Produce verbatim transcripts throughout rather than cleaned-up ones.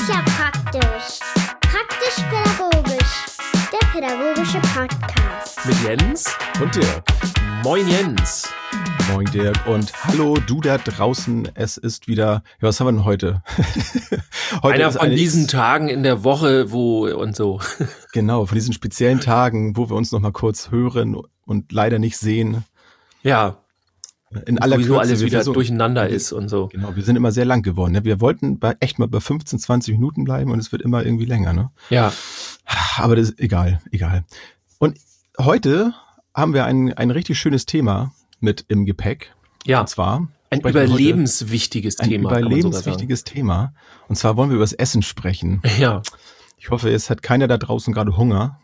ja praktisch. Praktisch-pädagogisch. Der pädagogische Podcast. Mit Jens und Dirk. Moin Jens. Moin Dirk und hallo du da draußen. Es ist wieder, ja, was haben wir denn heute? heute Einer ist von eine diesen X- Tagen in der Woche, wo und so. Genau, von diesen speziellen Tagen, wo wir uns noch mal kurz hören und leider nicht sehen. Ja, In aller sowieso Kürze, alles wir wieder versuchen- durcheinander ist und so. Genau, wir sind immer sehr lang geworden. Ne? Wir wollten bei, echt mal bei fünfzehn, zwanzig Minuten bleiben und es wird immer irgendwie länger. Ne? Ja, Aber das ist egal, egal. Und heute haben wir ein, ein richtig schönes Thema mit im Gepäck. ja. Und zwar Ein sprechen wir heute- überlebenswichtiges ein Thema. kann man sogar überlebenswichtiges Thema. Und zwar wollen wir über das Essen sprechen. sagen. Ja, Ich hoffe, es hat keiner da draußen gerade Hunger.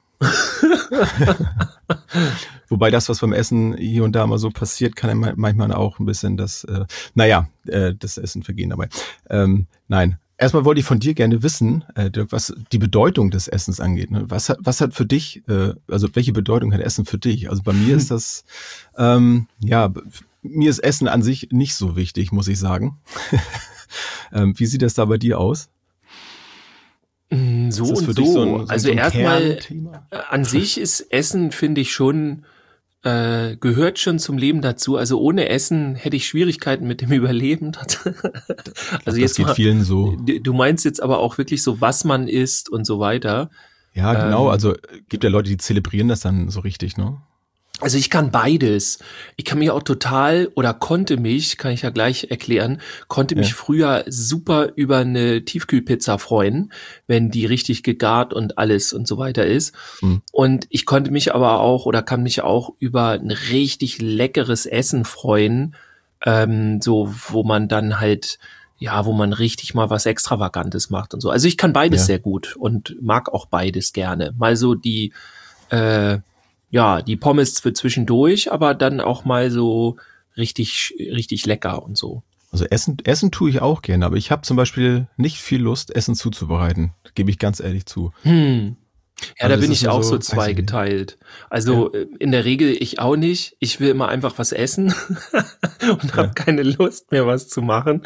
Wobei das, was beim Essen hier und da mal so passiert, kann ja manchmal auch ein bisschen das, äh, naja, äh, das Essen vergehen dabei. Ähm, nein. Erstmal wollte ich von dir gerne wissen, äh, Dirk, was die Bedeutung des Essens angeht. Ne? Was hat, was hat für dich, äh, also welche Bedeutung hat Essen für dich? Also bei mir ist das, ähm, ja, b- mir ist Essen an sich nicht so wichtig, muss ich sagen. ähm, wie sieht das da bei dir aus? Mm, so Ist das und für so. dich so ein, so also so ein erstmal, Kernthema? äh, an sich ist Essen, finde ich schon, äh, gehört schon zum Leben dazu. Also ohne Essen hätte ich Schwierigkeiten mit dem Überleben. also Das jetzt geht mal, vielen so. du meinst jetzt aber auch wirklich so, was man isst und so weiter. Ja, genau. Ähm, Also äh, gibt ja Leute, die zelebrieren das dann so richtig, ne? Also ich kann beides. Ich kann mich auch total oder konnte mich, kann ich ja gleich erklären, konnte mich Ja. früher super über eine Tiefkühlpizza freuen, wenn die richtig gegart und alles und so weiter ist. Hm. Und ich konnte mich aber auch oder kann mich auch über ein richtig leckeres Essen freuen, ähm, so wo man dann halt, ja, wo man richtig mal was Extravagantes macht und so. Also ich kann beides Ja. sehr gut und mag auch beides gerne. Mal so die, äh, ja, die Pommes für zwischendurch, aber dann auch mal so richtig, richtig lecker und so. Also Essen, Essen tue ich auch gerne, aber ich habe zum Beispiel nicht viel Lust, Essen zuzubereiten. Gebe ich ganz ehrlich zu. Hm. Ja, Also da das bin ist ich nur auch so, so weiß ich nicht. zweigeteilt. Also äh, in der Regel ich auch nicht. Ich will immer einfach was essen und habe Ja. keine Lust mehr, was zu machen.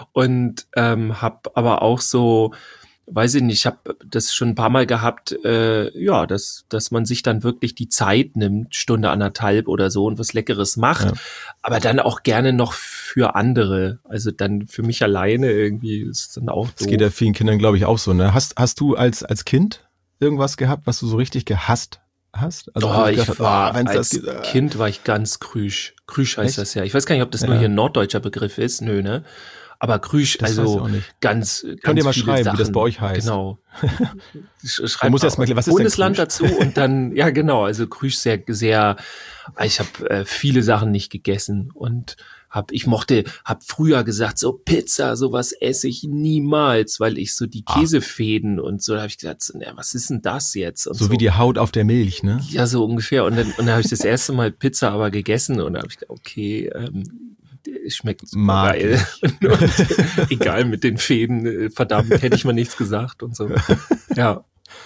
Und ähm, habe aber auch so, weiß ich nicht, ich habe das schon ein paar Mal gehabt, äh, ja, dass dass man sich dann wirklich die Zeit nimmt, Stunde anderthalb oder so und was Leckeres macht, Ja. aber dann auch gerne noch für andere. Also dann für mich alleine irgendwie ist dann auch Das geht ja vielen Kindern, glaube ich, auch so. Ne? Hast, hast du als, als Kind irgendwas gehabt, was du so richtig gehasst hast? Also, wo Oh, du ich gedacht hast, war, ah, wenn's als das geht, äh, Kind war ich ganz krüsch. Krüsch heißt Echt? das ja. Ich weiß gar nicht, ob das nur Ja. hier ein norddeutscher Begriff ist. Nö, ne? Aber krüsch, Das weiß ich also auch nicht. ganz, ganz Könnt ihr mal viele schreiben, wie Sachen. das bei euch heißt? Genau. Sch- Man Schreibt muss mal erst mal auch klären, was ist denn Bundesland Krüsch? dazu und dann, ja genau, also krüsch sehr, sehr, ich habe äh, viele Sachen nicht gegessen und hab, ich mochte, hab früher gesagt, so Pizza, sowas esse ich niemals, weil ich so die Ah. Käsefäden und so, da habe ich gesagt, so, na, was ist denn das jetzt? Und So wie die Haut auf der Milch, ne? ja, so ungefähr. Und dann, und dann habe ich das erste Mal Pizza aber gegessen und da habe ich gedacht, okay, ähm, es schmeckt super Mag geil. Und, und, egal mit den Fäden, äh, verdammt, hätte ich mal nichts gesagt und so. Ja.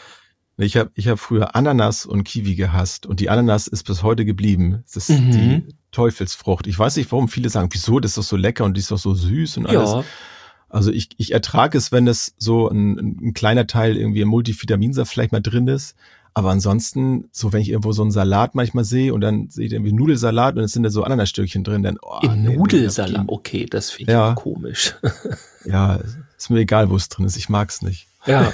Ich habe ich hab früher Ananas und Kiwi gehasst und die Ananas ist bis heute geblieben. Das ist Mhm. die Teufelsfrucht. Ich weiß nicht, warum viele sagen, wieso, das ist doch so lecker und die ist doch so süß und alles. Ja. Also ich, ich ertrage es, wenn es so ein, ein kleiner Teil irgendwie Multivitaminsaft vielleicht mal drin ist. Aber ansonsten, so wenn ich irgendwo so einen Salat manchmal sehe und dann sehe ich irgendwie Nudelsalat und es sind da so Ananasstückchen drin, dann oh, Im nee, nee, Nudelsalat, das- okay, das finde ich Ja. auch komisch. Ja, ist mir egal, wo es drin ist. Ich mag's nicht. Ja.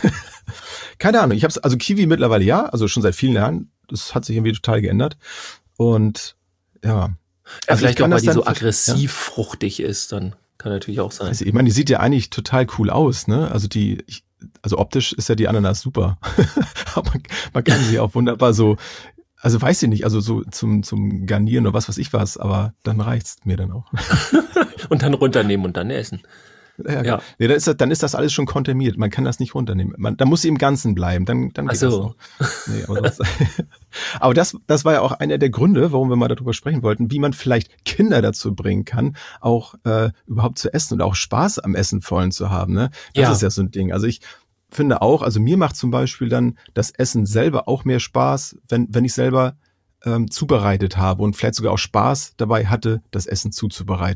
Keine Ahnung. Ich habe also Kiwi mittlerweile ja, also schon seit vielen Jahren. Das hat sich irgendwie total geändert. Und ja, Ja, Also vielleicht ich kann auch, weil das die dann so ver- aggressiv fruchtig ist, dann kann natürlich auch sein. also ich meine, die sieht ja eigentlich total cool aus, ne? Also die, ich, also optisch ist ja die Ananas super. Aber man, man kann sie auch wunderbar so, also weiß ich nicht, also so zum zum Garnieren oder was weiß ich was, aber dann reicht's mir dann auch. Und dann runternehmen und dann essen. Ja, Ja. Nee, dann, ist das, dann ist das alles schon kontermiert. Man kann das nicht runternehmen. Man, da muss sie im Ganzen bleiben. Dann, dann Ach geht das so. noch. Nee, aber sonst, aber das, das war ja auch einer der Gründe, warum wir mal darüber sprechen wollten, wie man vielleicht Kinder dazu bringen kann, auch äh, überhaupt zu essen und auch Spaß am Essen vollen zu haben. Ne? Das Ja. ist ja so ein Ding. Also ich finde auch, also mir macht zum Beispiel dann das Essen selber auch mehr Spaß, wenn, wenn ich selber ähm, zubereitet habe und vielleicht sogar auch Spaß dabei hatte, das Essen zuzubereiten.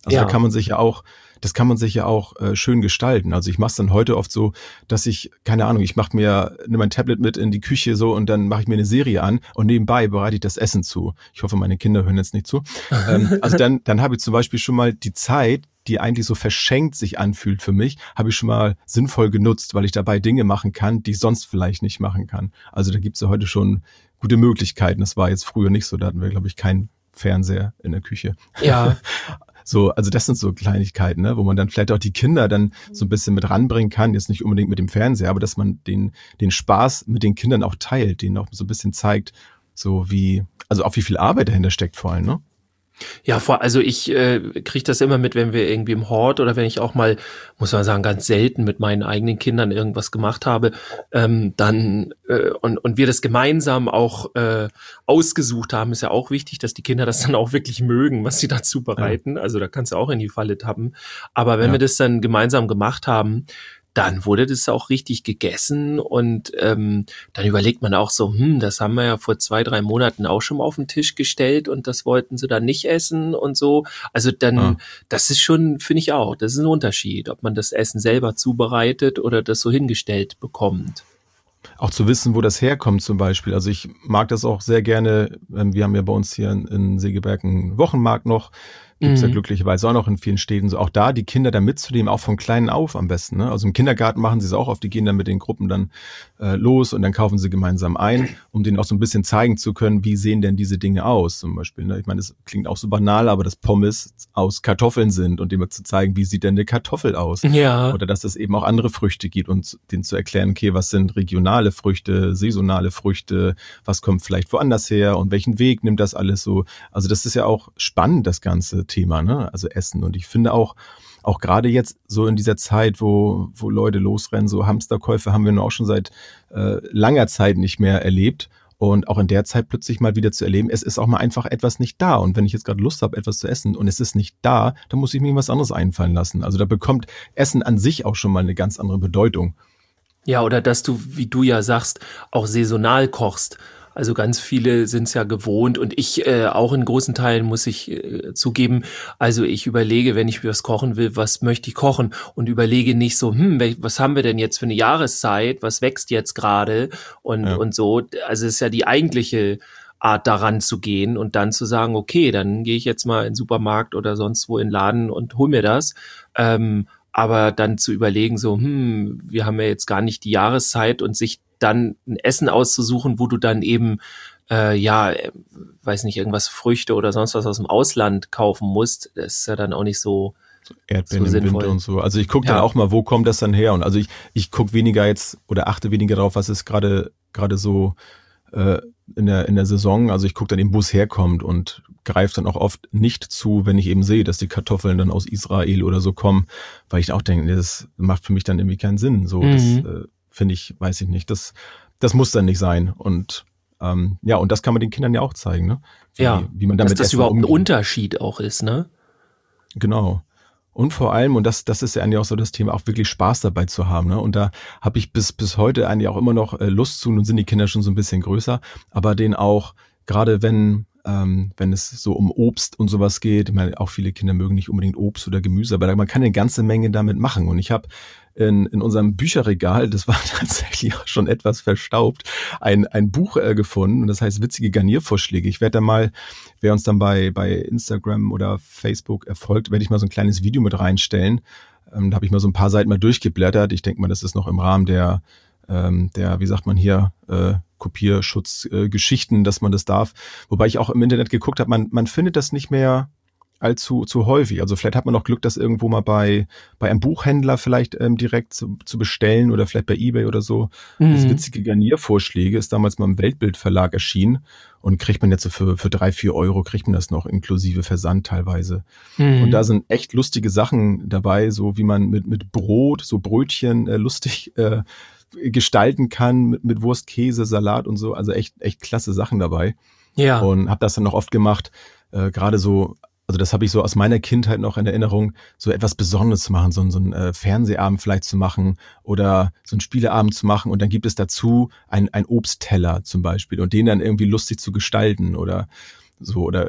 Also Ja. da kann man sich ja auch, das kann man sich ja auch äh, schön gestalten. Also ich mache es dann heute oft so, dass ich, keine Ahnung, ich mache mir, nehme mein Tablet mit in die Küche so und dann mache ich mir eine Serie an und nebenbei bereite ich das Essen zu. Ich hoffe, meine Kinder hören jetzt nicht zu. ähm, also dann, dann habe ich zum Beispiel schon mal die Zeit, die eigentlich so verschenkt sich anfühlt für mich, habe ich schon mal sinnvoll genutzt, weil ich dabei Dinge machen kann, die ich sonst vielleicht nicht machen kann. Also da gibt's ja heute schon gute Möglichkeiten. Das war jetzt früher nicht so. Da hatten wir, glaube ich, keinen Fernseher in der Küche. Ja. So, also das sind so Kleinigkeiten, ne, wo man dann vielleicht auch die Kinder dann so ein bisschen mit ranbringen kann, jetzt nicht unbedingt mit dem Fernseher, aber dass man den, den Spaß mit den Kindern auch teilt, denen auch so ein bisschen zeigt, so wie, also auch wie viel Arbeit dahinter steckt vor allem, ne? Ja, vor, also ich äh, kriege das immer mit, wenn wir irgendwie im Hort oder wenn ich auch mal, muss man sagen, ganz selten mit meinen eigenen Kindern irgendwas gemacht habe, ähm, dann äh, und, und wir das gemeinsam auch äh, ausgesucht haben, ist ja auch wichtig, dass die Kinder das dann auch wirklich mögen, was sie dazu bereiten. Ja. Also da kannst du auch in die Falle tappen. Aber wenn ja. wir das dann gemeinsam gemacht haben, dann wurde das auch richtig gegessen und ähm, dann überlegt man auch so, hm, das haben wir ja vor zwei, drei Monaten auch schon mal auf den Tisch gestellt und das wollten sie dann nicht essen und so. Also dann, ah. das ist schon, finde ich auch, das ist ein Unterschied, ob man das Essen selber zubereitet oder das so hingestellt bekommt. Auch zu wissen, wo das herkommt zum Beispiel. Also ich mag das auch sehr gerne. Wir haben ja bei uns hier in, in Segeberg einen Wochenmarkt noch. Gibt's mhm. ja glücklicherweise auch noch in vielen Städten. So auch da die Kinder da mitzunehmen, auch von kleinen auf am besten. Ne? Also im Kindergarten machen sie es auch oft. Die gehen dann mit den Gruppen dann äh, los und dann kaufen sie gemeinsam ein, um denen auch so ein bisschen zeigen zu können, wie sehen denn diese Dinge aus zum Beispiel. Ne? Ich meine, das klingt auch so banal, aber dass Pommes aus Kartoffeln sind und dem zu zeigen, wie sieht denn eine Kartoffel aus? Ja. Oder dass es eben auch andere Früchte gibt und denen zu erklären, okay, was sind regionale Früchte, saisonale Früchte, was kommt vielleicht woanders her und welchen Weg nimmt das alles so? Also das ist ja auch spannend, das Ganze Thema, ne? Also Essen. Und ich finde auch, auch gerade jetzt so in dieser Zeit, wo, wo Leute losrennen, so Hamsterkäufe haben wir nur auch schon seit äh, langer Zeit nicht mehr erlebt. Und auch in der Zeit plötzlich mal wieder zu erleben, es ist auch mal einfach etwas nicht da. Und wenn ich jetzt gerade Lust habe, etwas zu essen und es ist nicht da, dann muss ich mir was anderes einfallen lassen. Also da bekommt Essen an sich auch schon mal eine ganz andere Bedeutung. Ja, oder dass du, wie du ja sagst, auch saisonal kochst. Also ganz viele sind es ja gewohnt und ich äh, auch in großen Teilen muss ich äh, zugeben, also ich überlege, wenn ich was kochen will, was möchte ich kochen und überlege nicht so, hm, was haben wir denn jetzt für eine Jahreszeit, was wächst jetzt gerade und, ja. und so. Also es ist ja die eigentliche Art daran zu gehen und dann zu sagen, okay, dann gehe ich jetzt mal in den Supermarkt oder sonst wo in den Laden und hol mir das. Ähm, aber dann zu überlegen so, hm, wir haben ja jetzt gar nicht die Jahreszeit und sich dann ein Essen auszusuchen, wo du dann eben, äh, ja, weiß nicht, irgendwas Früchte oder sonst was aus dem Ausland kaufen musst, das ist ja dann auch nicht so Erdbeeren so im sinnvoll. Winter und so. Also ich gucke dann Ja. auch mal, wo kommt das dann her? Und also ich, ich gucke weniger jetzt oder achte weniger darauf, was ist gerade gerade so äh, in der in der Saison. Also ich gucke dann eben, wo es herkommt und greife dann auch oft nicht zu, wenn ich eben sehe, dass die Kartoffeln dann aus Israel oder so kommen, weil ich auch denke, nee, das macht für mich dann irgendwie keinen Sinn. So, Mhm. das äh, finde ich, weiß ich nicht. Das das muss dann nicht sein. Und ähm, ja, und das kann man den Kindern ja auch zeigen, ne? Wie, Ja, wie man dass damit das Essen überhaupt ein umgeht. Unterschied auch ist, ne? Genau. Und vor allem, und das, das ist ja eigentlich auch so das Thema, auch wirklich Spaß dabei zu haben. Ne? Und da habe ich bis, bis heute eigentlich auch immer noch äh, Lust zu, nun sind die Kinder schon so ein bisschen größer, aber denen auch, gerade wenn, ähm, wenn es so um Obst und sowas geht, ich meine, auch viele Kinder mögen nicht unbedingt Obst oder Gemüse, aber man kann eine ganze Menge damit machen. Und ich habe in, in unserem Bücherregal, das war tatsächlich auch schon etwas verstaubt, ein, ein Buch äh, gefunden, und das heißt witzige Garniervorschläge. Ich werde da mal, wer uns dann bei, bei Instagram oder Facebook erfolgt, werde ich mal so ein kleines Video mit reinstellen. Ähm, da habe ich mal so ein paar Seiten mal durchgeblättert. Ich denke mal, das ist noch im Rahmen der, ähm, der, wie sagt man hier, äh, Kopierschutzgeschichten, äh, dass man das darf. Wobei ich auch im Internet geguckt habe, man, man findet das nicht mehr allzu zu häufig. Also vielleicht hat man noch Glück, das irgendwo mal bei bei einem Buchhändler vielleicht ähm, direkt zu, zu bestellen oder vielleicht bei eBay oder so. Mhm. Das witzige Garniervorschläge ist damals mal im Weltbildverlag erschienen und kriegt man jetzt so für für drei, vier Euro kriegt man das noch inklusive Versand teilweise. Mhm. Und da sind echt lustige Sachen dabei, so wie man mit mit Brot, so Brötchen äh, lustig äh, gestalten kann mit mit Wurst, Käse, Salat und so. Also echt echt klasse Sachen dabei. Ja. Und habe das dann noch oft gemacht, äh, gerade so. Also das habe ich so aus meiner Kindheit noch in Erinnerung, so etwas Besonderes zu machen, so, so einen äh, Fernsehabend vielleicht zu machen oder so einen Spieleabend zu machen und dann gibt es dazu ein, ein Obstteller zum Beispiel und den dann irgendwie lustig zu gestalten oder so oder ähm,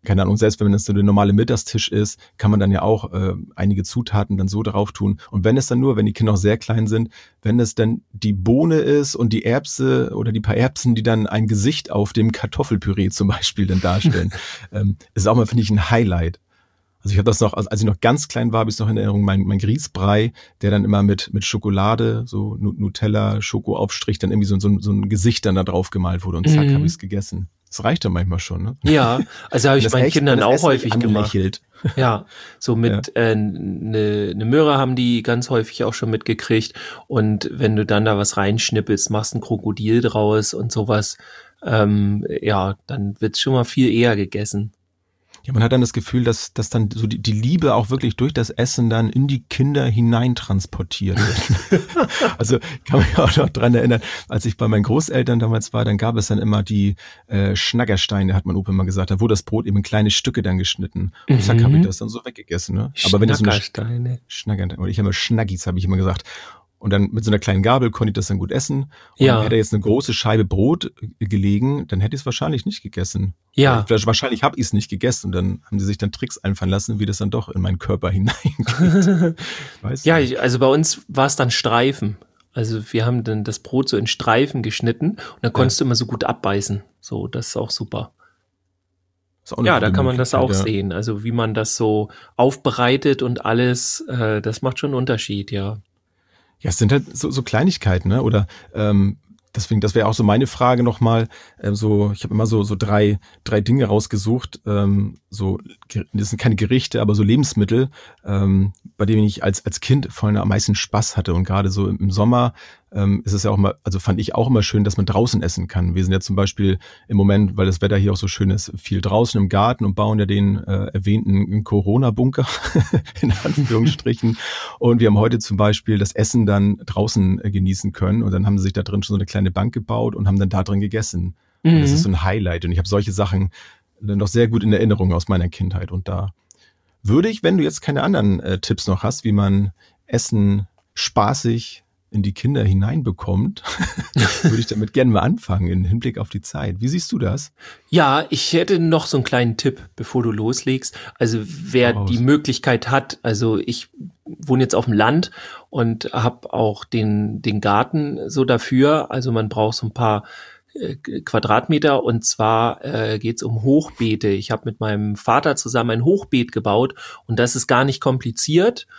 keine Ahnung, selbst wenn das so der normale Mittagstisch ist, kann man dann ja auch äh, einige Zutaten dann so drauf tun. Und wenn es dann nur, wenn die Kinder noch sehr klein sind, wenn es dann die Bohne ist und die Erbse oder die paar Erbsen, die dann ein Gesicht auf dem Kartoffelpüree zum Beispiel dann darstellen, ähm, ist auch mal, finde ich, ein Highlight. Also ich habe das noch, als ich noch ganz klein war, habe ich es noch in Erinnerung, mein, mein Grießbrei, der dann immer mit mit Schokolade, so Nutella, Schokoaufstrich, dann irgendwie so, so, so ein Gesicht dann da drauf gemalt wurde und zack, mhm. habe ich es gegessen. Das reicht ja manchmal schon, ne? Ja, also habe ich meinen Kindern auch häufig gemacht. Ja, so mit ja. äh, ne, ne Möhre haben die ganz häufig auch schon mitgekriegt und wenn du dann da was reinschnippelst, machst ein Krokodil draus und sowas, ähm, ja, dann wird's schon mal viel eher gegessen. Ja, man hat dann das Gefühl, dass, dass dann so die, die Liebe auch wirklich durch das Essen dann in die Kinder hinein transportiert wird. Also kann mich auch noch dran erinnern, als ich bei meinen Großeltern damals war, dann gab es dann immer die äh, Schnaggersteine, hat mein Opa immer gesagt, da wurde das Brot eben in kleine Stücke dann geschnitten. Und zack, mhm. habe ich das dann so weggegessen. Ne? Aber wenn das so eine Schnaggersteine, oder ich habe immer Schnaggis, habe ich immer gesagt. Und dann mit so einer kleinen Gabel konnte ich das dann gut essen. Und ja. hätte jetzt eine große Scheibe Brot gelegen, dann hätte ich es wahrscheinlich nicht gegessen. Ja. Oder wahrscheinlich habe ich es nicht gegessen. Und dann haben sie sich dann Tricks einfallen lassen, wie das dann doch in meinen Körper hineingeht. Ja, ich, also bei uns war es dann Streifen. Also wir haben dann das Brot so in Streifen geschnitten und dann konntest ja. du immer so gut abbeißen. So, das ist auch super. Ist auch ja, da kann man das auch ja. sehen. Also wie man das so aufbereitet und alles, äh, das macht schon einen Unterschied, ja. Ja, es sind halt so, so Kleinigkeiten, ne? Oder ähm, deswegen, das wäre auch so meine Frage nochmal. Ähm, so, ich habe immer so so drei drei Dinge rausgesucht. Ähm, so, das sind keine Gerichte, aber so Lebensmittel, ähm, bei denen ich als als Kind vor allem am meisten Spaß hatte. Und gerade so im Sommer ähm, ist es ja auch mal, also fand ich auch immer schön, dass man draußen essen kann. Wir sind ja zum Beispiel im Moment, weil das Wetter hier auch so schön ist, viel draußen im Garten und bauen ja den äh, erwähnten Corona-Bunker in Anführungsstrichen. Und wir haben heute zum Beispiel das Essen dann draußen äh, genießen können. Und dann haben sie sich da drin schon so eine kleine Bank gebaut und haben dann da drin gegessen. Mhm. Und das ist so ein Highlight. Und ich habe solche Sachen noch sehr gut in Erinnerung aus meiner Kindheit. Und da würde ich, wenn du jetzt keine anderen äh, Tipps noch hast, wie man Essen spaßig in die Kinder hineinbekommt, würde ich damit gerne mal anfangen im Hinblick auf die Zeit. Wie siehst du das? Ja, ich hätte noch so einen kleinen Tipp, bevor du loslegst. Also wer Raus. die Möglichkeit hat, also ich wohne jetzt auf dem Land und habe auch den den Garten so dafür. Also man braucht so ein paar äh, Quadratmeter und zwar äh, geht es um Hochbeete. Ich habe mit meinem Vater zusammen ein Hochbeet gebaut und das ist gar nicht kompliziert.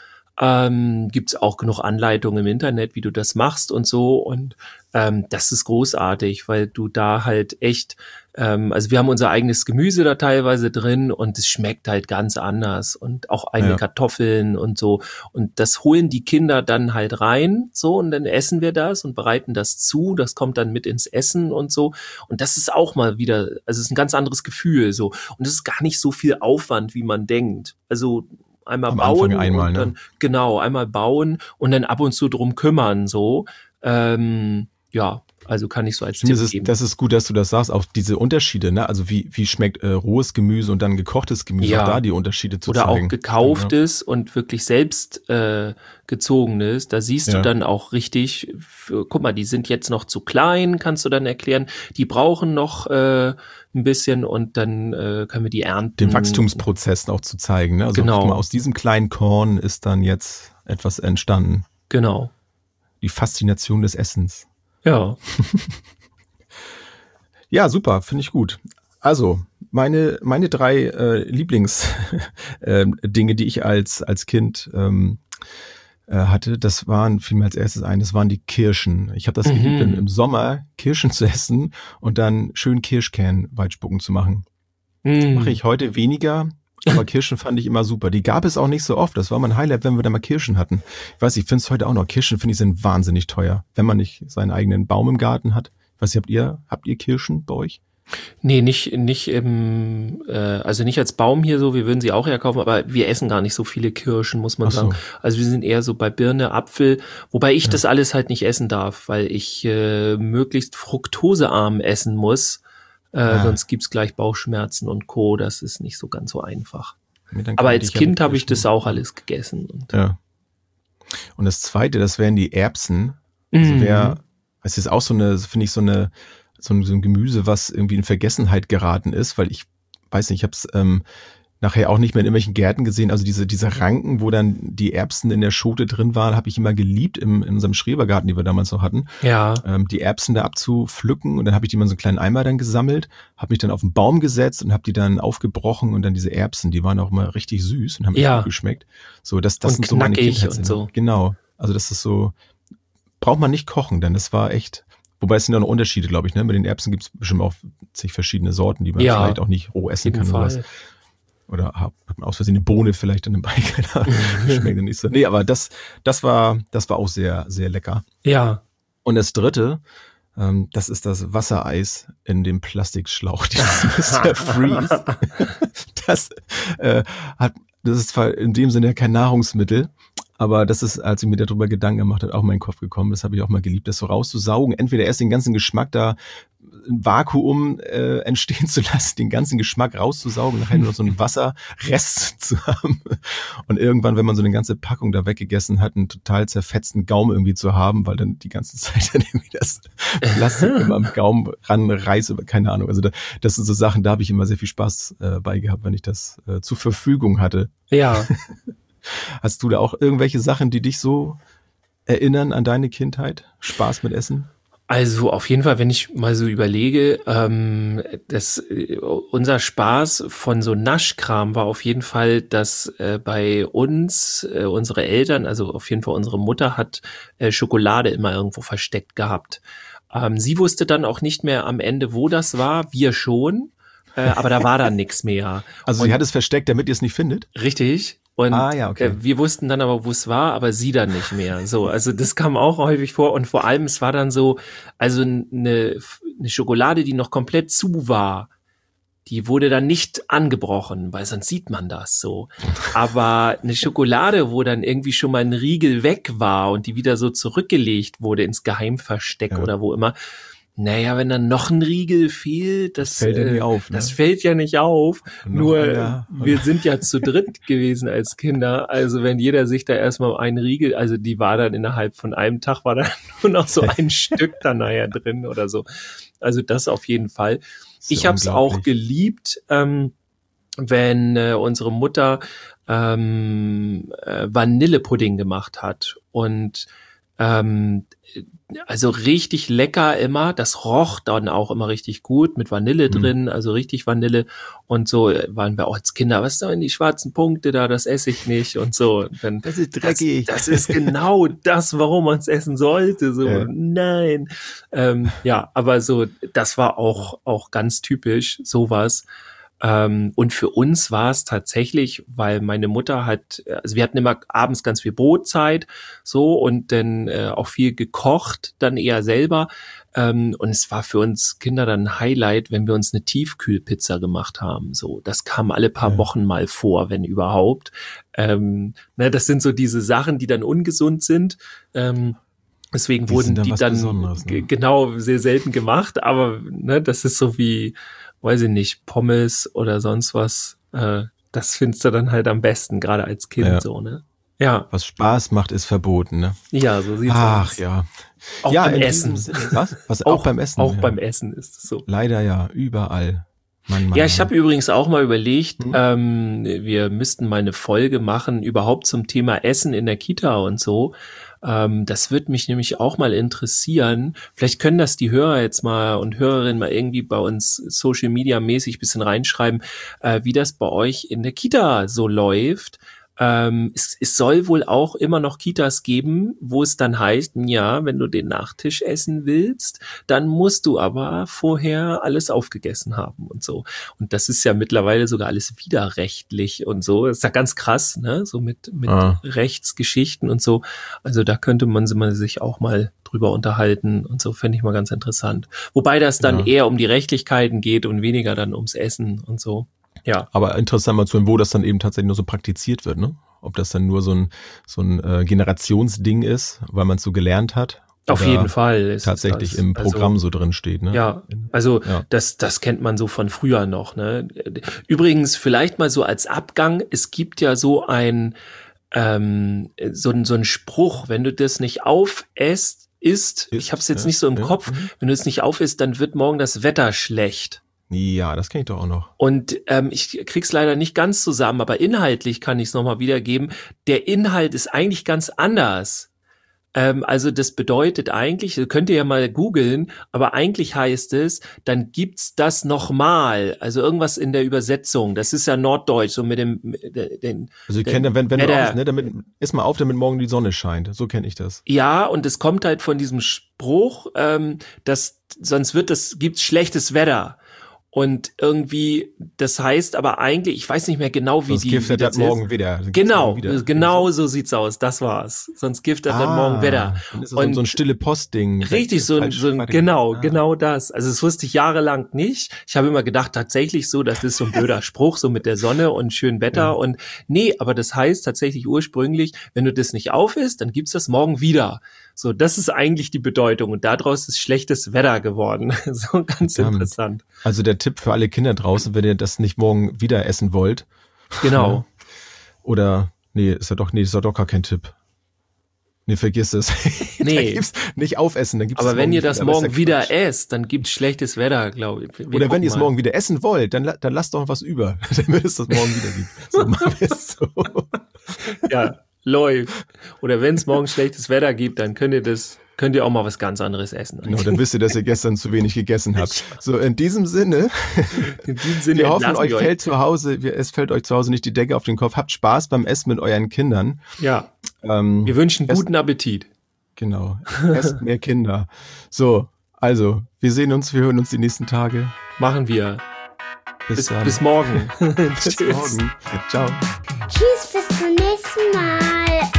Ähm, gibt's auch genug Anleitungen im Internet, wie du das machst und so und ähm, das ist großartig, weil du da halt echt, ähm, also wir haben unser eigenes Gemüse da teilweise drin und es schmeckt halt ganz anders und auch eigene ja. Kartoffeln und so und das holen die Kinder dann halt rein so und dann essen wir das und bereiten das zu, das kommt dann mit ins Essen und so und das ist auch mal wieder, also es ist ein ganz anderes Gefühl so und es ist gar nicht so viel Aufwand, wie man denkt, also einmal Am bauen Anfang einmal, und dann, ne? genau, einmal bauen und dann ab und zu drum kümmern, so. Ähm, ja, also kann ich so als Tipp Tipp geben. Das ist gut, dass du das sagst, auch diese Unterschiede, ne? Also wie, wie schmeckt äh, rohes Gemüse und dann gekochtes Gemüse, ja. auch da die Unterschiede zu Oder zeigen. Oder auch gekauftes ja. und wirklich selbst äh, gezogenes, da siehst ja. du dann auch richtig, für, guck mal, die sind jetzt noch zu klein, kannst du dann erklären, die brauchen noch äh, ein bisschen und dann äh, können wir die ernten. Den Wachstumsprozess auch zu zeigen, ne? Also genau. mal, aus diesem kleinen Korn ist dann jetzt etwas entstanden. Genau. Die Faszination des Essens. Ja. Ja, super, finde ich gut. Also, meine meine drei äh, Lieblingsdinge, äh, die ich als als Kind ähm, äh, hatte, das waren, fiel mir als erstes ein, das waren die Kirschen. Ich habe das mhm. geliebt, im Sommer Kirschen zu essen und dann schön Kirschkern-Weitspucken zu machen. Mhm. Das mache ich heute weniger, aber Kirschen fand ich immer super. Die gab es auch nicht so oft. Das war mein Highlight, wenn wir da mal Kirschen hatten. Ich weiß, ich finde es heute auch noch. Kirschen, finde ich, sind wahnsinnig teuer, wenn man nicht seinen eigenen Baum im Garten hat. Ich weiß nicht, habt ihr, habt ihr Kirschen bei euch? Nee, nicht, nicht im, äh, also nicht als Baum hier so, wir würden sie auch herkaufen, aber wir essen gar nicht so viele Kirschen, muss man Ach so. sagen. Also wir sind eher so bei Birne, Apfel, wobei ich ja. das alles halt nicht essen darf, weil ich äh, möglichst fruktosearm essen muss, äh, ah. sonst gibt's gleich Bauchschmerzen und Co., das ist nicht so ganz so einfach. Aber als Kind habe ich das auch alles gegessen. Und ja. Und das Zweite, das wären die Erbsen. Also Mhm. wer, es ist auch so eine, finde ich, so eine, so ein, so ein Gemüse, was irgendwie in Vergessenheit geraten ist, weil ich weiß nicht, ich habe es ähm, nachher auch nicht mehr in irgendwelchen Gärten gesehen. Also diese diese Ranken, wo dann die Erbsen in der Schote drin waren, habe ich immer geliebt im, in unserem Schrebergarten, den wir damals noch hatten. Ja. Ähm, die Erbsen da abzupflücken und dann habe ich die mal in so einen kleinen Eimer dann gesammelt, habe mich dann auf den Baum gesetzt und habe die dann aufgebrochen und dann diese Erbsen, die waren auch immer richtig süß und haben Ja. echt gut geschmeckt. So, das, das Und sind so meine knackig Kindheitserinnerungen. und so. Genau. Also das ist so, braucht man nicht kochen, denn das war echt, wobei es sind ja noch Unterschiede, glaube ich, ne? Mit den Erbsen gibt es bestimmt auch zig verschiedene Sorten, die man Ja. vielleicht auch nicht roh essen Auf jeden kann oder was. Fall. Oder hat man aus Versehen eine Bohne vielleicht an dem Bein, keine Ahnung. Schmeckt ja nicht so. Nee, aber das, das war, das war auch sehr, sehr lecker. Ja. Und das dritte, ähm, das ist das Wassereis in dem Plastikschlauch, dieses Mister Freeze. Das äh, hat, das ist zwar in dem Sinne kein Nahrungsmittel, aber das ist, als ich mir darüber Gedanken gemacht habe, auch in meinen Kopf gekommen. Das habe ich auch mal geliebt, das so rauszusaugen. Entweder erst den ganzen Geschmack da im Vakuum äh, entstehen zu lassen, den ganzen Geschmack rauszusaugen, nachher nur noch so einen Wasserrest zu haben. Und irgendwann, wenn man so eine ganze Packung da weggegessen hat, einen total zerfetzten Gaumen irgendwie zu haben, weil dann die ganze Zeit dann irgendwie das Plastik immer am Gaumen ranreißt, keine Ahnung. Also da, das sind so Sachen, da habe ich immer sehr viel Spaß äh, bei gehabt, wenn ich das äh, zur Verfügung hatte. Ja. Hast du da auch irgendwelche Sachen, die dich so erinnern an deine Kindheit? Spaß mit Essen? Also auf jeden Fall, wenn ich mal so überlege, ähm, das, äh, unser Spaß von so Naschkram war auf jeden Fall, dass äh, bei uns äh, unsere Eltern, also auf jeden Fall unsere Mutter hat äh, Schokolade immer irgendwo versteckt gehabt. Ähm, sie wusste dann auch nicht mehr am Ende, wo das war, wir schon, äh, aber da war dann nichts mehr. Also sie hat es versteckt, damit ihr es nicht findet? Richtig. Und Ah, ja, okay. äh, wir wussten dann aber, wo es war, aber sie dann nicht mehr. So, also das kam auch häufig vor. Und vor allem, es war dann so, also eine, eine Schokolade, die noch komplett zu war, die wurde dann nicht angebrochen, weil sonst sieht man das so. Aber eine Schokolade, wo dann irgendwie schon mal ein Riegel weg war und die wieder so zurückgelegt wurde ins Geheimversteck Ja. oder wo immer. Naja, wenn dann noch ein Riegel fehlt, das, Das fällt ja äh, nicht auf, ne? das fällt ja nicht auf. Und noch Nur einer. wir sind ja zu dritt gewesen als Kinder. Also wenn jeder sich da erstmal einen Riegel, also die war dann innerhalb von einem Tag, war dann nur noch so ein Stück dann nachher drin oder so. Also das auf jeden Fall. Ist ja Ich habe es auch unglaublich. geliebt, ähm, wenn äh, unsere Mutter ähm, äh, Vanillepudding gemacht hat. Und ähm, also richtig lecker immer. Das roch dann auch immer richtig gut mit Vanille Mhm. drin, also richtig Vanille. Und so äh, waren wir auch als Kinder, was da in die schwarzen Punkte da, das esse ich nicht und so. Und dann, Das ist dreckig. Das, das ist genau das, warum man es essen sollte. So, Ja. nein. Ähm, ja, aber so, das war auch, auch ganz typisch, sowas. Ähm, und für uns war es tatsächlich, weil meine Mutter hat, also wir hatten immer abends ganz viel Brotzeit, so, und dann äh, auch viel gekocht, dann eher selber. Ähm, und es war für uns Kinder dann ein Highlight, wenn wir uns eine Tiefkühlpizza gemacht haben. So, das kam alle paar Ja. Wochen mal vor, wenn überhaupt. Ähm, ne, das sind so diese Sachen, die dann ungesund sind. Ähm, Deswegen Die wurden sind dann die was dann Besonderes, ne? g- genau sehr selten gemacht, aber ne, das ist so wie, weiß ich nicht, Pommes oder sonst was. Äh, das findest du dann halt am besten, gerade als Kind Ja. so, ne? Ja, Was Spaß macht, ist verboten, ne? ja, so sieht's Ach aus. ja. Auch ja, beim in Essen. diesem Sinne- Was? Was? Auch, beim Essen? Auch ja. beim Essen ist es so. Leider ja, überall. Mann, Mann, Ja, ich habe übrigens auch mal überlegt, Hm? ähm, wir müssten mal eine Folge machen, überhaupt zum Thema Essen in der Kita und so. Ähm, das wird mich nämlich auch mal interessieren. Vielleicht können das die Hörer jetzt mal und Hörerinnen mal irgendwie bei uns Social Media mäßig bisschen reinschreiben, äh, wie das bei euch in der Kita so läuft. Ähm, es, es soll wohl auch immer noch Kitas geben, wo es dann heißt, ja, wenn du den Nachtisch essen willst, dann musst du aber vorher alles aufgegessen haben und so. Und das ist ja mittlerweile sogar alles widerrechtlich und so. Das ist ja ganz krass, ne? So mit, mit Ah. Rechtsgeschichten und so. Also da könnte man man sich auch mal drüber unterhalten und so, fände ich mal ganz interessant. Wobei das dann Ja. eher um die Rechtlichkeiten geht und weniger dann ums Essen und so. Ja. Aber interessant mal zu hören, wo das dann eben tatsächlich nur so praktiziert wird, ne? Ob das dann nur so ein, so ein äh, Generationsding ist, weil man es so gelernt hat. Auf oder jeden Fall. ist es Tatsächlich das. im Programm Also, so drin steht, ne? ja, also Ja. das, das kennt man so von früher noch. Ne? Übrigens, vielleicht mal so als Abgang, es gibt ja so ein, ähm, so, ein so ein Spruch, wenn du das nicht aufesst, isst, ich habe es jetzt ja, nicht so im ja, Kopf, mhm. wenn du es nicht aufisst, dann wird morgen das Wetter schlecht. Ja, das kenne ich doch auch noch. Und ähm, ich krieg's leider nicht ganz zusammen, aber inhaltlich kann ich es nochmal wiedergeben. Der Inhalt ist eigentlich ganz anders. Ähm, also das bedeutet eigentlich, könnt ihr ja mal googeln, aber eigentlich heißt es, dann gibt's das nochmal. Also irgendwas in der Übersetzung. Das ist ja Norddeutsch, so mit dem... Mit den, also ich kenne, wenn, wenn ja, du der, auf, ne, damit, iss mal auf, damit morgen die Sonne scheint. So kenne ich das. Ja, und es kommt halt von diesem Spruch, ähm, dass sonst wird das, gibt's schlechtes Wetter. Und irgendwie, das heißt aber eigentlich, ich weiß nicht mehr genau, wie Sonst die... giftet das morgen wieder. Genau, morgen wieder. genau so sieht's aus, das war's. Sonst giftet ah, dann morgen Wetter. Dann ist das und so ein stille Postding. Richtig, so ein, so ein genau, ah. genau das. Also das wusste ich jahrelang nicht. Ich habe immer gedacht, tatsächlich so, das ist so ein blöder Spruch, so mit der Sonne und schön Wetter. Ja. Und nee, aber das heißt tatsächlich ursprünglich, wenn du das nicht auf isst, dann gibt's das morgen wieder. So, das ist eigentlich die Bedeutung. Und daraus ist schlechtes Wetter geworden. So ganz Verdammt. Interessant. Also der Tipp für alle Kinder draußen, wenn ihr das nicht morgen wieder essen wollt. Genau. Oder, nee, ist ja doch, nee, ist ja doch gar kein Tipp. Nee, vergiss es. Nee. gibt's nicht aufessen, dann gibt's Aber wenn ihr wieder. das morgen wieder esst, dann gibt's schlechtes Wetter, glaube ich. Wir Oder wenn ihr es mal. morgen wieder essen wollt, dann, dann lasst doch was über, damit es das morgen wieder gibt. So machen wir es so. Ja, läuft. Oder wenn es morgen schlechtes Wetter gibt, dann könnt ihr das, könnt ihr auch mal was ganz anderes essen. Genau, dann wisst ihr, dass ihr gestern zu wenig gegessen habt. So, in diesem Sinne, in diesem Sinne wir hoffen, euch wir fällt zu Hause, es fällt euch zu Hause nicht die Decke auf den Kopf. Habt Spaß beim Essen mit euren Kindern. Ja. Ähm, wir wünschen esst, guten Appetit. Genau. Esst mehr Kinder. So, also, wir sehen uns, wir hören uns die nächsten Tage. Machen wir. Bis, bis, dann. bis morgen. Bis morgen. Ciao. Tschüss, bis zum nächsten Mal.